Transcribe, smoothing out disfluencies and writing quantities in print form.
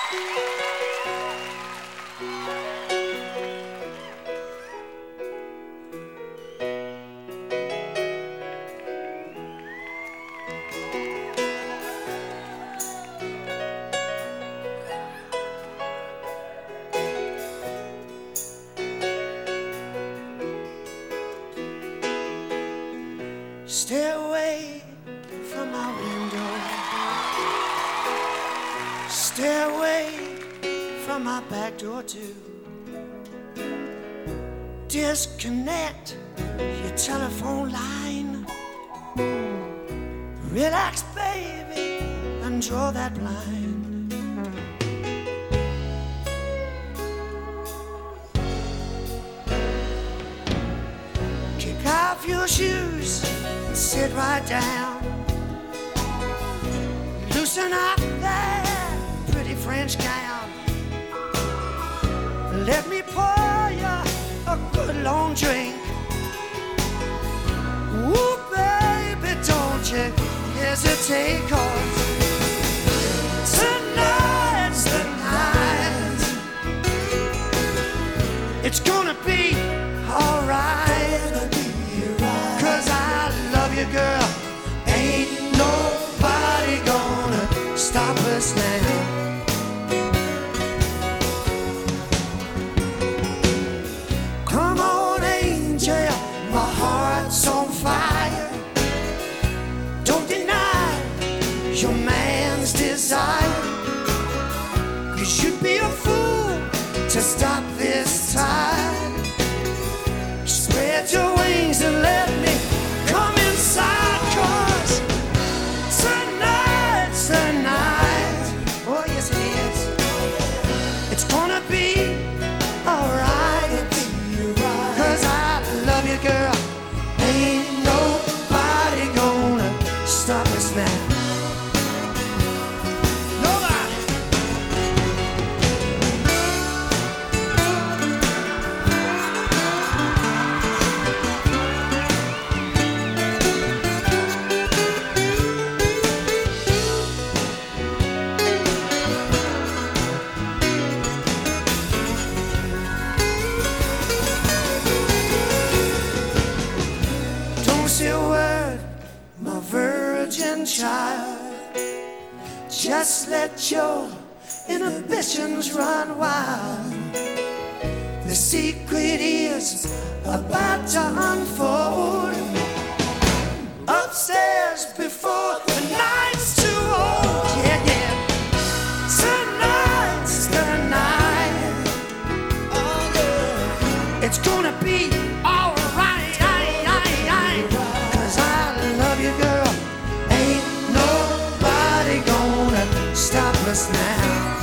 Stay away from my window. Stay away from my back door too. Disconnect your telephone line. Relax, baby, and draw that blind. Kick off your shoes, sit right down. Loosen up that pretty French gown. Let me pour you a good long drink. Ooh, baby, don't you hesitate, 'cause tonight's the night. It's gonna be alright, 'cause I love you, girl. Ain't nobody gonna stop us now. Come on, angel, my heart's on fire. Don't deny your man's desire, 'cause you'd be a fool to stop this tide. Spread your wings and let me come inside, 'cause tonight's the night. Oh, yes it is. It's gonna be alright, 'cause I love you, girl. Ain't nobody gonna stop us now. Nobody. Don't say a word, my virgin child. Just let your inhibitions run wild. The secret is about to unfold. Upstairs before the night's too old. Yeah, yeah. Tonight's the night. Oh, yeah. It's gonna be alright. 'Cause I love you, girl. Ain't nobody gonna stop us now.